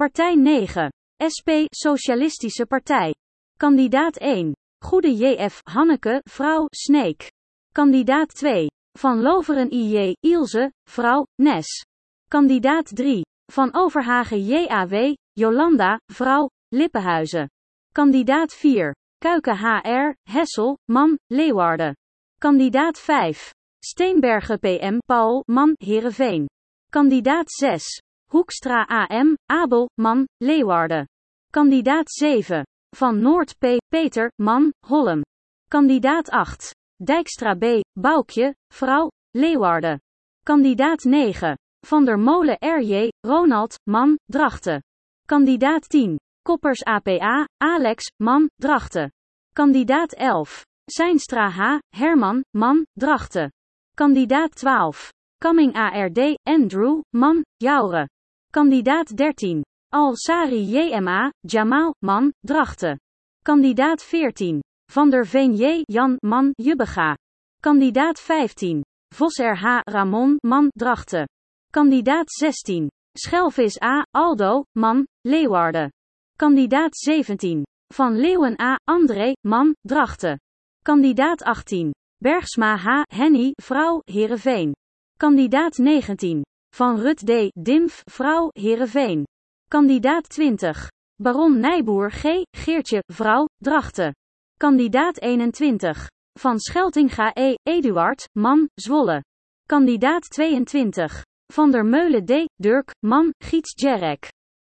Partij 9. SP Socialistische Partij. Kandidaat 1. Goede JF Hanneke, vrouw, Sneek. Kandidaat 2. Van Loveren IJ, Ilse, vrouw, Nes. Kandidaat 3. Van Overhagen JAW, Jolanda, vrouw, Lippenhuizen. Kandidaat 4. Kuiken HR, Hessel, man, Leeuwarden. Kandidaat 5. Steenbergen PM, Paul, man, Heerenveen. Kandidaat 6. Hoekstra AM, Abel, man, Leeuwarden. Kandidaat 7. Van Noord P. Peter, man, Hollem. Kandidaat 8. Dijkstra B. Boukje, vrouw, Leeuwarden. Kandidaat 9. Van der Molen R.J. Ronald, man, Drachten. Kandidaat 10. Koppers APA, Alex, man, Drachten. Kandidaat 11. Seinstra H. Herman, man, Drachten. Kandidaat 12. Kamming ARD, Andrew, man, Jouren. Kandidaat 13. Al-Sari JMA, Jamal, man, Drachten. Kandidaat 14. Van der Veen J. Jan, man, Jubbega. Kandidaat 15. Vos RH Ramon, man, Drachten. Kandidaat 16. Schelvis A. Aldo, man, Leeuwarden. Kandidaat 17. Van Leeuwen A. André, man, Drachten. Kandidaat 18. Bergsma H. Henny, vrouw, Heerenveen. Kandidaat 19. Van Rut D. Dimf, vrouw, Heerenveen. Kandidaat 20. Baron Nijboer G. Geertje, vrouw, Drachten. Kandidaat 21. Van Scheltinga E. Eduard, man, Zwolle. Kandidaat 22. Van der Meulen D. Dirk, man, Giets Djerek.